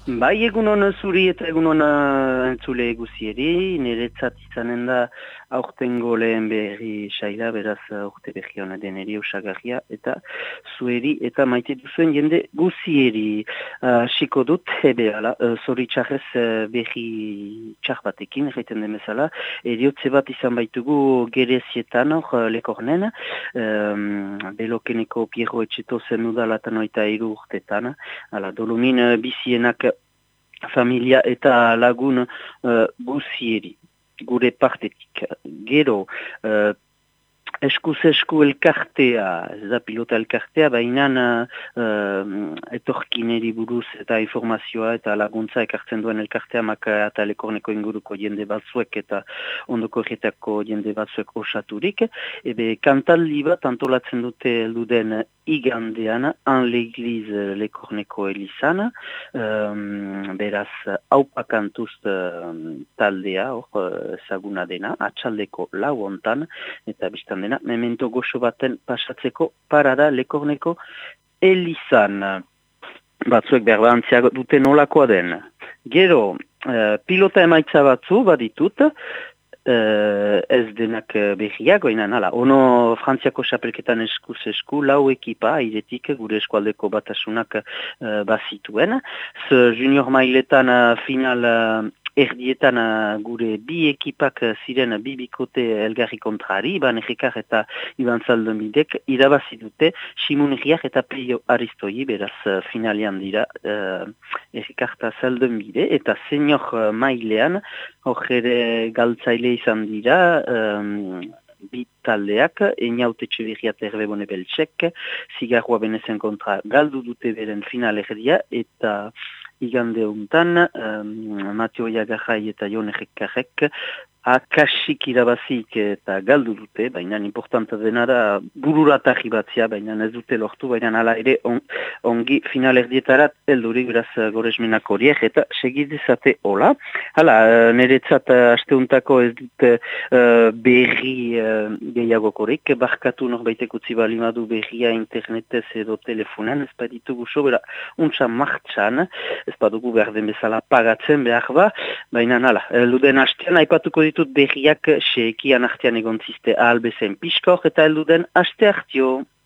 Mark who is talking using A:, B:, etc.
A: Bai, egun hona zuri eta egun hona entzule eguzieri, niretzat izanen da aurtengo lehen berri saila, beraz aurte berri hona deneri osagarria, eta zueri eta maite duzuen jende guzieri. Siko dut, ala, zoritxarrez berri txar batekin, erraiten demezala, eriotze bat izan baitugu gerezietan, lekornen, belokeneko Piero Etxeto zen udalatan oita urtetan, ala, dolomin bizienak familia eta lagun guzieri, gure partetik. Gero, eskuz esku elkartea, ez da pilota elkartea, baina etorkineri buruz eta informazioa eta laguntza ekartzen duen elkartea Maka eta Lekorneko inguruko jende batzuek eta ondoko erretako jende batzuek osaturik. Kantaldi bat antolatzen dute elduden igandean, an l'Eglise Lekorneko elizan, beraz haupakantuz taldea, ezaguna dena, atxaldeko lau hontan, eta biztan dena, memento goxo baten pasatzeko parada Lekorneko elizan. Batzuek berbantziak dute nolakoa den. Gero, pilota emaitza batzu baditut, ez denak behiak, oinan, ono Frantziako xapelketan eskuz esku, lau ekipa, airetik gure eskualdeko batasunak bazituen. Junior mailetan final erdietan gure bi ekipak ziren bi bikote elgarri kontrari, Iban Errikar eta Iban Zaldomidek irabazi dute Simun Erriak eta Peio Aristoi, beraz finalean dira Errikar eta Zaldomide, eta senior mailean hor ere galtzaile izan dira bi taldeak, Einaute Berria eta Herbe Bone Beltsek, Zigarroa Benezen kontra galdu dute beren final erdia, eta igande untan, Mateo Iagarrai eta Jon Errekarrek akasik irabazik eta galdu dute, baina importanta dena da bururatarri batzia, baina ez dute lortu, baina hala ere ongi final erdietarat eldurik beraz goresmenak horiek eta segidezate hola. Hala, niretzat asteuntako ez dute berri gehiagokorik, barkatu norbaitek utzi balimadu berria internetez edo telefonan, ez baditugu sobera untsa martxan, ez badugu behar den bezala pagatzen behar ba, baina hala, elduden hastean aipatuko ditut berriak seekian artean egon ziste ahalbezen piskor eta elduden haste hartio.